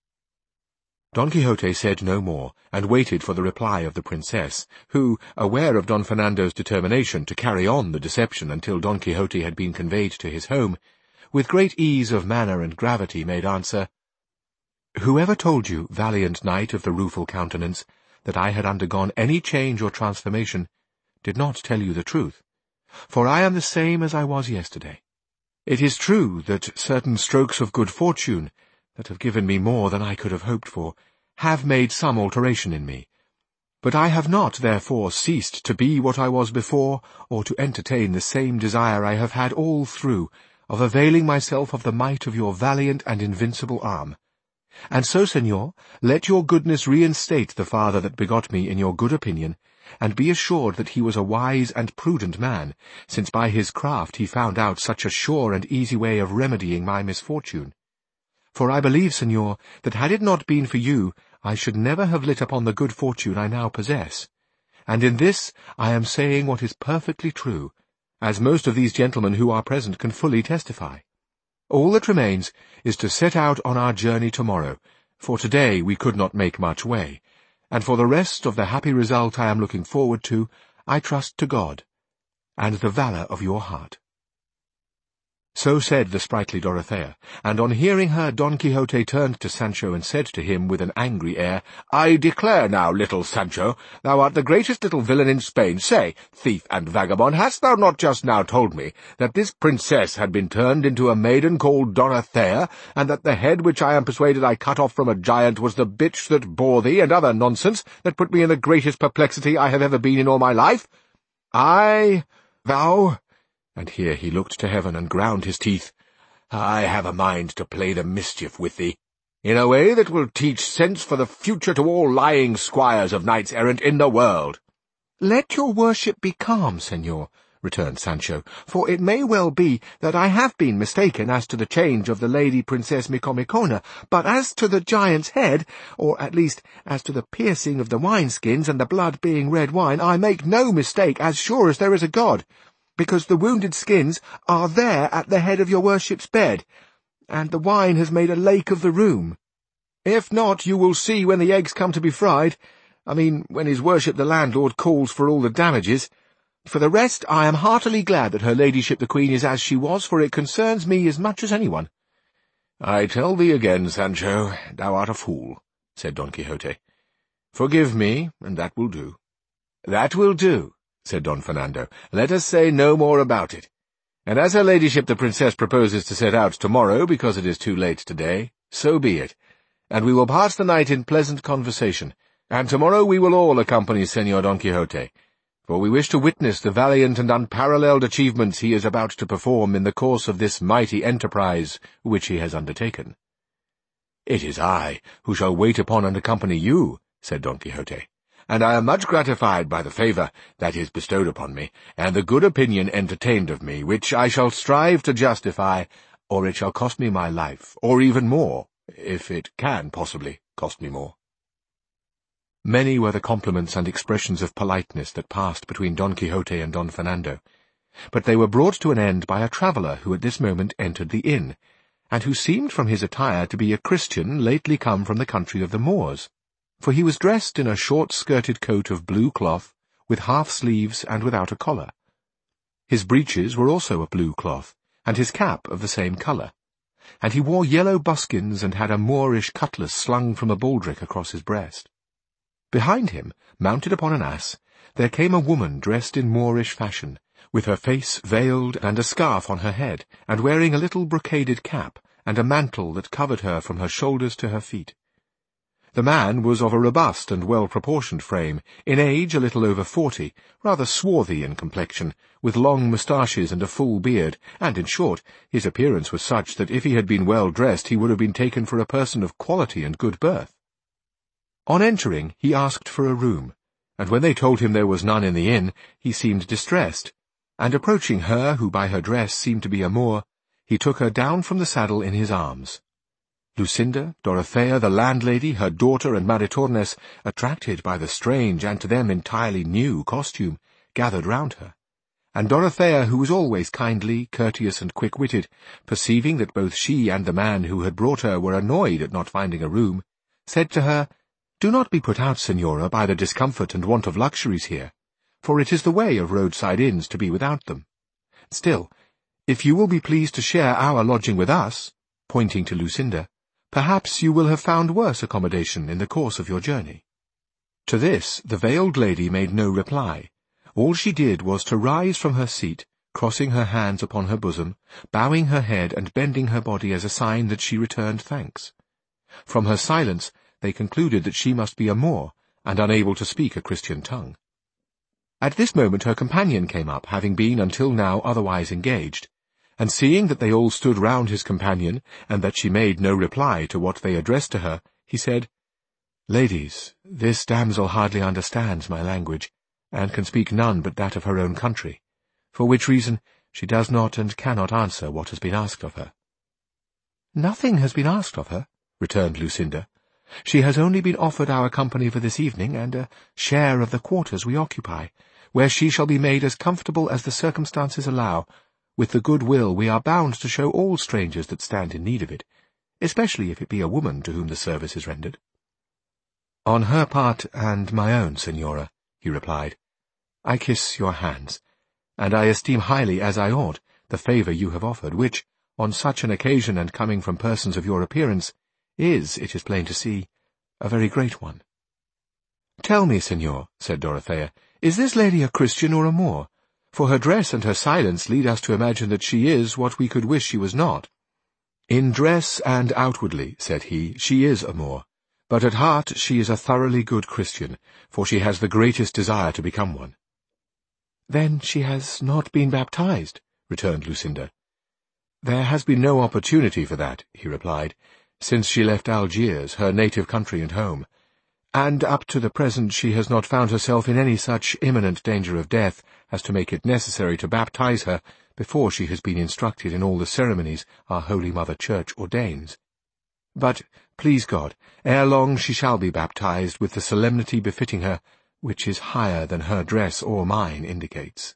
Don Quixote said no more, and waited for the reply of the princess, who, aware of Don Fernando's determination to carry on the deception until Don Quixote had been conveyed to his home, with great ease of manner and gravity made answer, "Whoever told you, valiant knight of the rueful countenance, that I had undergone any change or transformation, did not tell you the truth, for I am the same as I was yesterday. It is true that certain strokes of good fortune, that have given me more than I could have hoped for, have made some alteration in me. But I have not, therefore, ceased to be what I was before, or to entertain the same desire I have had all through, of availing myself of the might of your valiant and invincible arm. And so, senor, let your goodness reinstate the father that begot me in your good opinion, and be assured that he was a wise and prudent man, since by his craft he found out such a sure and easy way of remedying my misfortune. For I believe, senor, that had it not been for you, I should never have lit upon the good fortune I now possess. And in this I am saying what is perfectly true, as most of these gentlemen who are present can fully testify. All that remains is to set out on our journey tomorrow, for today we could not make much way, and for the rest of the happy result I am looking forward to, I trust to God, and the valour of your heart." So said the sprightly Dorothea, and on hearing her Don Quixote turned to Sancho and said to him with an angry air, "I declare now, little Sancho, thou art the greatest little villain in Spain. Say, thief and vagabond, hast thou not just now told me that this princess had been turned into a maiden called Dorothea, and that the head which I am persuaded I cut off from a giant was the bitch that bore thee, and other nonsense that put me in the greatest perplexity I have ever been in all my life? Thou—" and here he looked to heaven and ground his teeth, "I have a mind to play the mischief with thee, in a way that will teach sense for the future to all lying squires of knights-errant in the world." "Let your worship be calm, senor," returned Sancho, "for it may well be that I have been mistaken as to the change of the Lady Princess Micomicona, but as to the giant's head, or at least as to the piercing of the wineskins and the blood being red wine, I make no mistake as sure as there is a God, because the wounded skins are there at the head of your worship's bed, and the wine has made a lake of the room. If not, you will see when the eggs come to be fried, when his worship the landlord calls for all the damages. For the rest, I am heartily glad that her ladyship the queen is as she was, for it concerns me as much as anyone." "I tell thee again, Sancho, thou art a fool," said Don Quixote. "Forgive me, and that will do." "That will do," said Don Fernando. "Let us say no more about it. And as her ladyship the princess proposes to set out tomorrow because it is too late today, so be it, and we will pass the night in pleasant conversation, and tomorrow we will all accompany Señor Don Quixote, for we wish to witness the valiant and unparalleled achievements he is about to perform in the course of this mighty enterprise which he has undertaken." "It is I who shall wait upon and accompany you," said Don Quixote, "and I am much gratified by the favour that is bestowed upon me, and the good opinion entertained of me, which I shall strive to justify, or it shall cost me my life, or even more, if it can possibly cost me more." Many were the compliments and expressions of politeness that passed between Don Quixote and Don Fernando, but they were brought to an end by a traveller who at this moment entered the inn, and who seemed from his attire to be a Christian lately come from the country of the Moors, for he was dressed in a short-skirted coat of blue cloth, with half sleeves and without a collar. His breeches were also of blue cloth, and his cap of the same colour, and he wore yellow buskins and had a Moorish cutlass slung from a baldric across his breast. Behind him, mounted upon an ass, there came a woman dressed in Moorish fashion, with her face veiled and a scarf on her head, and wearing a little brocaded cap and a mantle that covered her from her shoulders to her feet. The man was of a robust and well-proportioned frame, in age a little over 40, rather swarthy in complexion, with long moustaches and a full beard, and, in short, his appearance was such that if he had been well dressed he would have been taken for a person of quality and good birth. On entering, he asked for a room, and when they told him there was none in the inn, he seemed distressed, and approaching her, who by her dress seemed to be a Moor, he took her down from the saddle in his arms. Lucinda, Dorothea, the landlady, her daughter, and Maritornes, attracted by the strange and to them entirely new costume, gathered round her, and Dorothea, who was always kindly, courteous, and quick-witted, perceiving that both she and the man who had brought her were annoyed at not finding a room, said to her, "Do not be put out, Signora, by the discomfort and want of luxuries here, for it is the way of roadside inns to be without them. Still, if you will be pleased to share our lodging with us," pointing to Lucinda, "perhaps you will have found worse accommodation in the course of your journey." To this the veiled lady made no reply. All she did was to rise from her seat, crossing her hands upon her bosom, bowing her head and bending her body as a sign that she returned thanks. From her silence they concluded that she must be a Moor, and unable to speak a Christian tongue. At this moment her companion came up, having been until now otherwise engaged, and seeing that they all stood round his companion, and that she made no reply to what they addressed to her, he said, "Ladies, this damsel hardly understands my language, and can speak none but that of her own country, for which reason she does not and cannot answer what has been asked of her." "Nothing has been asked of her," returned Lucinda. "She has only been offered our company for this evening, and a share of the quarters we occupy, where she shall be made as comfortable as the circumstances allow, with the good will we are bound to show all strangers that stand in need of it, especially if it be a woman to whom the service is rendered." "On her part and my own, Signora," he replied, "I kiss your hands, and I esteem highly, as I ought, the favour you have offered, which, on such an occasion and coming from persons of your appearance, is, it is plain to see, a very great one." "Tell me, Signor," said Dorothea, "is this lady a Christian or a Moor? For her dress and her silence lead us to imagine that she is what we could wish she was not." "In dress and outwardly," said he, "she is a Moor, but at heart she is a thoroughly good Christian, for she has the greatest desire to become one." "Then she has not been baptized?" returned Lucinda. "There has been no opportunity for that," he replied, "since she left Algiers, her native country and home, and up to the present she has not found herself in any such imminent danger of death as to make it necessary to baptize her before she has been instructed in all the ceremonies our Holy Mother Church ordains. But, please God, ere long she shall be baptized with the solemnity befitting her, which is higher than her dress or mine indicates."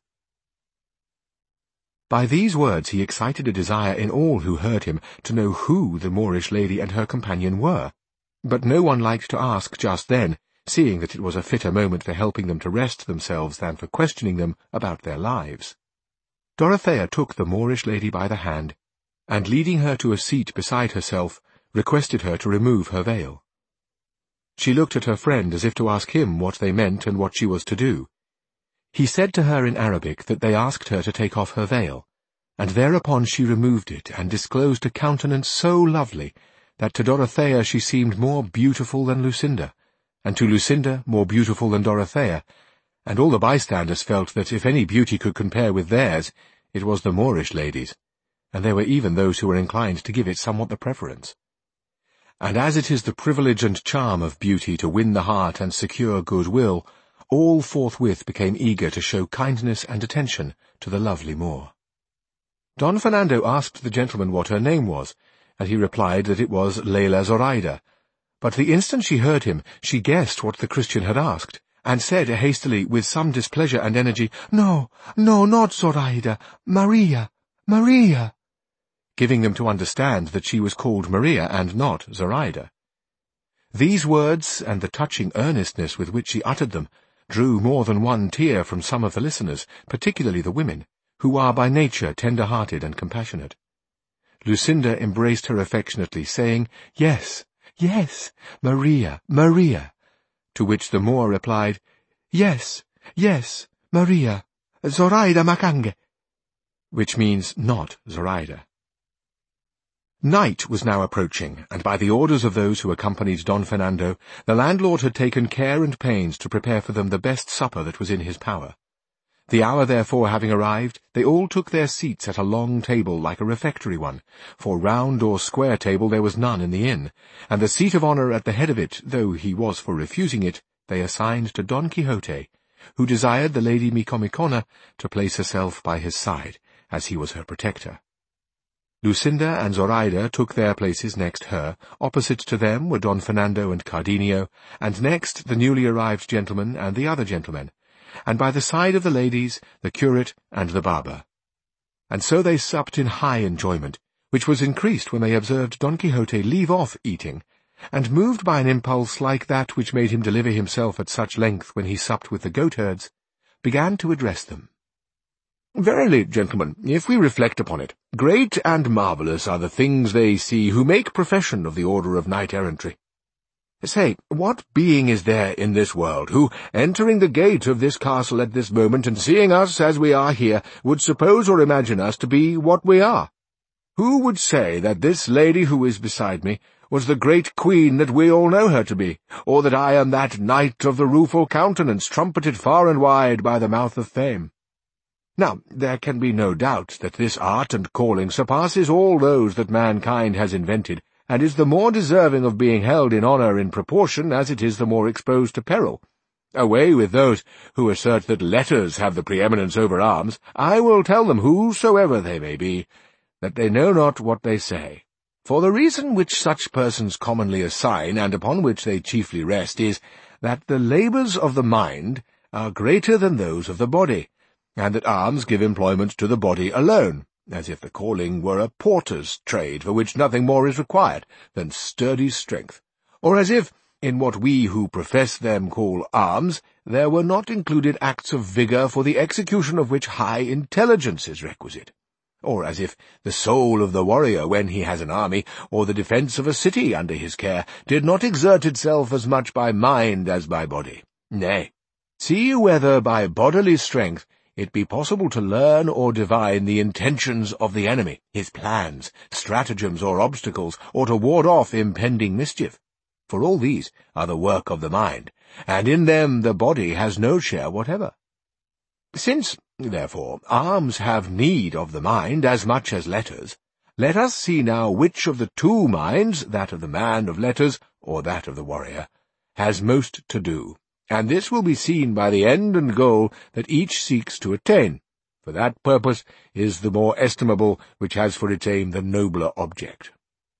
By these words he excited a desire in all who heard him to know who the Moorish lady and her companion were, but no one liked to ask just then, seeing that it was a fitter moment for helping them to rest themselves than for questioning them about their lives. Dorothea took the Moorish lady by the hand, and leading her to a seat beside herself, requested her to remove her veil. She looked at her friend as if to ask him what they meant and what she was to do. He said to her in Arabic that they asked her to take off her veil, and thereupon she removed it and disclosed a countenance so lovely that to Dorothea she seemed more beautiful than Lucinda, and to Lucinda more beautiful than Dorothea, and all the bystanders felt that if any beauty could compare with theirs, it was the Moorish lady's, and there were even those who were inclined to give it somewhat the preference. And as it is the privilege and charm of beauty to win the heart and secure goodwill, all forthwith became eager to show kindness and attention to the lovely Moor. Don Fernando asked the gentleman what her name was, and he replied that it was Leila Zoraida, but the instant she heard him, she guessed what the Christian had asked, and said hastily, with some displeasure and energy, "No, not Zoraida, Maria, Maria." giving them to understand that she was called Maria and not Zoraida. These words, and the touching earnestness with which she uttered them, drew more than one tear from some of the listeners, particularly the women, who are by nature tender-hearted and compassionate. Lucinda embraced her affectionately, saying, "Yes, yes, Maria, Maria," to which the Moor replied, "Yes, yes, Maria, Zoraida Macange," which means not Zoraida. Night was now approaching, and by the orders of those who accompanied Don Fernando, the landlord had taken care and pains to prepare for them the best supper that was in his power. The hour therefore having arrived, they all took their seats at a long table like a refectory one, for round or square table there was none in the inn, and the seat of honour at the head of it, though he was for refusing it, they assigned to Don Quixote, who desired the Lady Micomicona to place herself by his side, as he was her protector. Lucinda and Zoraida took their places next her, opposite to them were Don Fernando and Cardenio, and next the newly arrived gentleman and the other gentlemen, and by the side of the ladies, the curate and the barber. And so they supped in high enjoyment, which was increased when they observed Don Quixote leave off eating, and moved by an impulse like that which made him deliver himself at such length when he supped with the goatherds, began to address them. "Verily, gentlemen, if we reflect upon it, great and marvellous are the things they see who make profession of the order of knight-errantry. Say, what being is there in this world who, entering the gate of this castle at this moment and seeing us as we are here, would suppose or imagine us to be what we are? Who would say that this lady who is beside me was the great queen that we all know her to be, or that I am that knight of the rueful countenance trumpeted far and wide by the mouth of fame? Now, there can be no doubt that this art and calling surpasses all those that mankind has invented, and is the more deserving of being held in honour in proportion as it is the more exposed to peril. Away with those who assert that letters have the preeminence over arms. I will tell them, whosoever they may be, that they know not what they say. For the reason which such persons commonly assign, and upon which they chiefly rest, is, that the labours of the mind are greater than those of the body, and that arms give employment to the body alone, as if the calling were a porter's trade for which nothing more is required than sturdy strength, or as if, in what we who profess them call arms, there were not included acts of vigour for the execution of which high intelligence is requisite, or as if the soul of the warrior, when he has an army, or the defence of a city under his care, did not exert itself as much by mind as by body. Nay, see whether by bodily strength it be possible to learn or divine the intentions of the enemy, his plans, stratagems, or obstacles, or to ward off impending mischief. For all these are the work of the mind, and in them the body has no share whatever. Since, therefore, arms have need of the mind as much as letters, let us see now which of the two minds, that of the man of letters or that of the warrior, has most to do. And this will be seen by the end and goal that each seeks to attain, for that purpose is the more estimable which has for its aim the nobler object.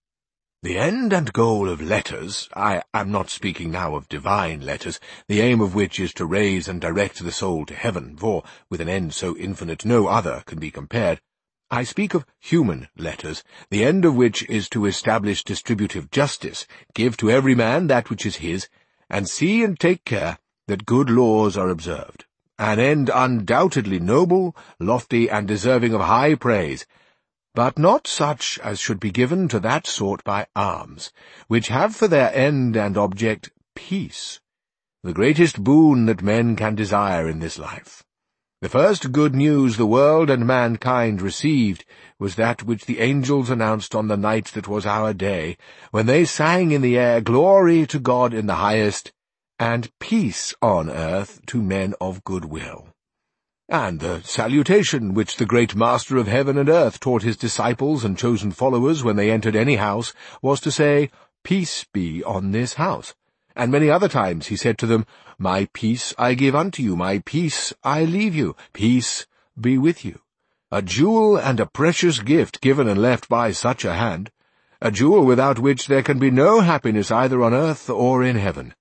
The end and goal of letters, I am not speaking now of divine letters, the aim of which is to raise and direct the soul to heaven, for with an end so infinite no other can be compared. I speak of human letters, the end of which is to establish distributive justice, give to every man that which is his, and see and take care that good laws are observed, an end undoubtedly noble, lofty, and deserving of high praise, but not such as should be given to that sort by arms, which have for their end and object peace, the greatest boon that men can desire in this life. The first good news the world and mankind received was that which the angels announced on the night that was our day, when they sang in the air, "Glory to God in the highest, and peace on earth to men of good will." And the salutation which the great Master of heaven and earth taught his disciples and chosen followers when they entered any house was to say, "Peace be on this house." And many other times he said to them, "My peace I give unto you, my peace I leave you, peace be with you." A jewel and a precious gift given and left by such a hand, a jewel without which there can be no happiness either on earth or in heaven.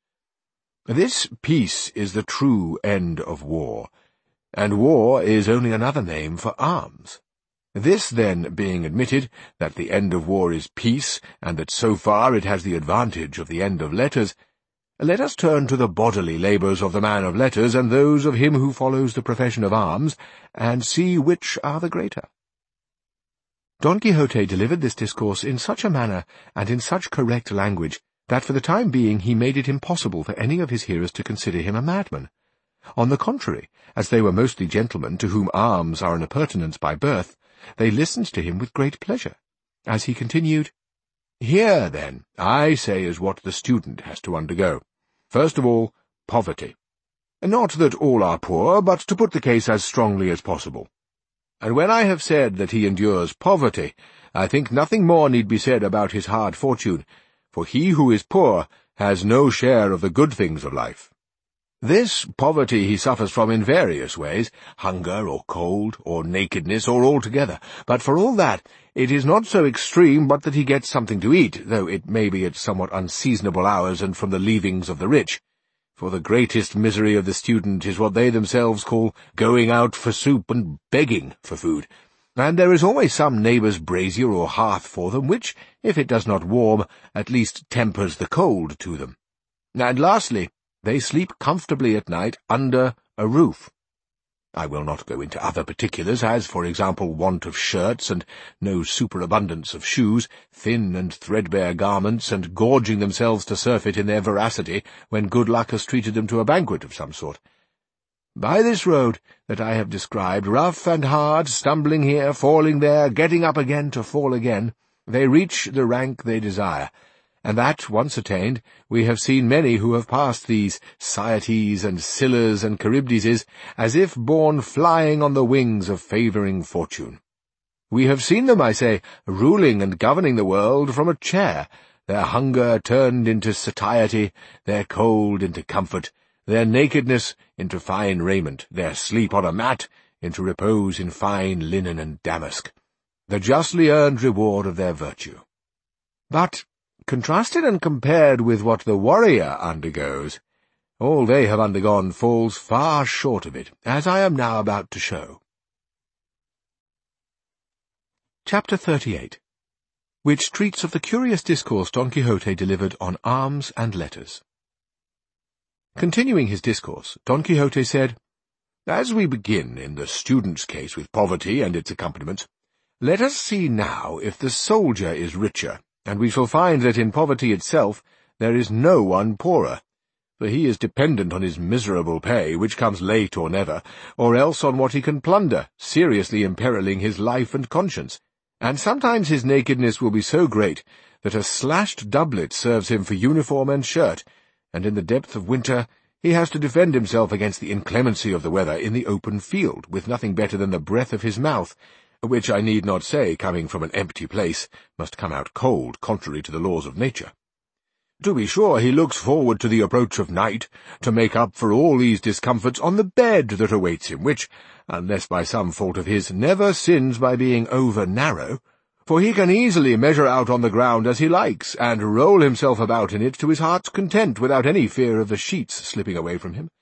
This peace is the true end of war, and war is only another name for arms. This, then, being admitted, that the end of war is peace, and that so far it has the advantage of the end of letters, let us turn to the bodily labours of the man of letters and those of him who follows the profession of arms, and see which are the greater. Don Quixote delivered this discourse in such a manner and in such correct language that for the time being he made it impossible for any of his hearers to consider him a madman. On the contrary, as they were mostly gentlemen to whom arms are an appurtenance by birth, they listened to him with great pleasure, as he continued, "Here, then, I say is what the student has to undergo. First of all, poverty. Not that all are poor, but to put the case as strongly as possible. And when I have said that he endures poverty, I think nothing more need be said about his hard fortune, for he who is poor has no share of the good things of life. This poverty he suffers from in various ways, hunger or cold or nakedness or all together, but for all that it is not so extreme but that he gets something to eat, though it may be at somewhat unseasonable hours and from the leavings of the rich. For the greatest misery of the student is what they themselves call going out for soup and begging for food, and there is always some neighbour's brazier or hearth for them, which, if it does not warm, at least tempers the cold to them. And lastly, they sleep comfortably at night under a roof. I will not go into other particulars, as, for example, want of shirts, and no superabundance of shoes, thin and threadbare garments, and gorging themselves to surfeit in their voracity when good luck has treated them to a banquet of some sort. By this road that I have described, rough and hard, stumbling here, falling there, getting up again to fall again, they reach the rank they desire, and that, once attained, we have seen many who have passed these Syetes and Scyllas and Charybdises as if borne flying on the wings of favouring fortune. We have seen them, I say, ruling and governing the world from a chair, their hunger turned into satiety, their cold into comfort, their nakedness into fine raiment, their sleep on a mat into repose in fine linen and damask, the justly earned reward of their virtue. But contrasted and compared with what the warrior undergoes, all they have undergone falls far short of it, as I am now about to show. Chapter 38, which treats of the curious discourse Don Quixote delivered on arms and letters. Continuing his discourse, Don Quixote said, "As we begin in the student's case with poverty and its accompaniments, let us see now if the soldier is richer, and we shall find that in poverty itself there is no one poorer, for he is dependent on his miserable pay, which comes late or never, or else on what he can plunder, seriously imperilling his life and conscience, and sometimes his nakedness will be so great that a slashed doublet serves him for uniform and shirt, and in the depth of winter he has to defend himself against the inclemency of the weather in the open field, with nothing better than the breath of his mouth, which I need not say, coming from an empty place, must come out cold, contrary to the laws of nature. To be sure, he looks forward to the approach of night, to make up for all these discomforts on the bed that awaits him, which, unless by some fault of his, never sins by being over-narrow, for he can easily measure out on the ground as he likes, and roll himself about in it to his heart's content without any fear of the sheets slipping away from him.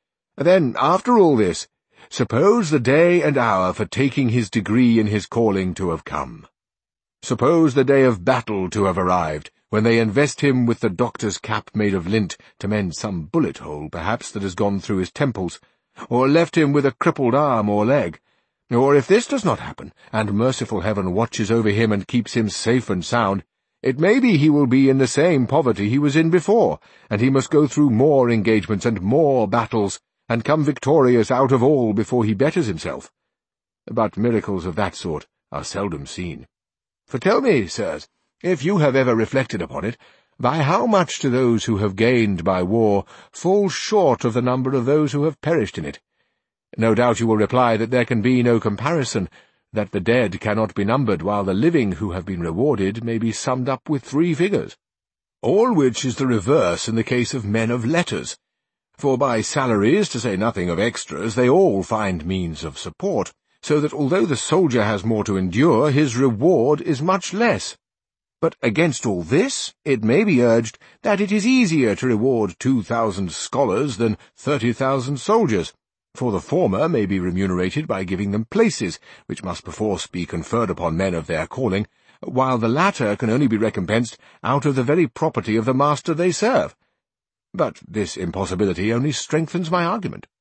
Then, after all this, suppose the day and hour for taking his degree in his calling to have come. Suppose the day of battle to have arrived, when they invest him with the doctor's cap made of lint to mend some bullet-hole, perhaps, that has gone through his temples, or left him with a crippled arm or leg. Or if this does not happen, and merciful heaven watches over him and keeps him safe and sound, it may be he will be in the same poverty he was in before, and he must go through more engagements and more battles, and come victorious out of all before he betters himself. But miracles of that sort are seldom seen. For tell me, sirs, if you have ever reflected upon it, by how much do those who have gained by war fall short of the number of those who have perished in it? No doubt you will reply that there can be no comparison, that the dead cannot be numbered, while the living who have been rewarded may be summed up with 3 figures. All which is the reverse in the case of men of letters, for by salaries, to say nothing of extras, they all find means of support, so that although the soldier has more to endure, his reward is much less. But against all this, it may be urged that it is easier to reward 2,000 scholars than 30,000 soldiers, For the former may be remunerated by giving them places, which must perforce be conferred upon men of their calling, while the latter can only be recompensed out of the very property of the master they serve. But this impossibility only strengthens my argument.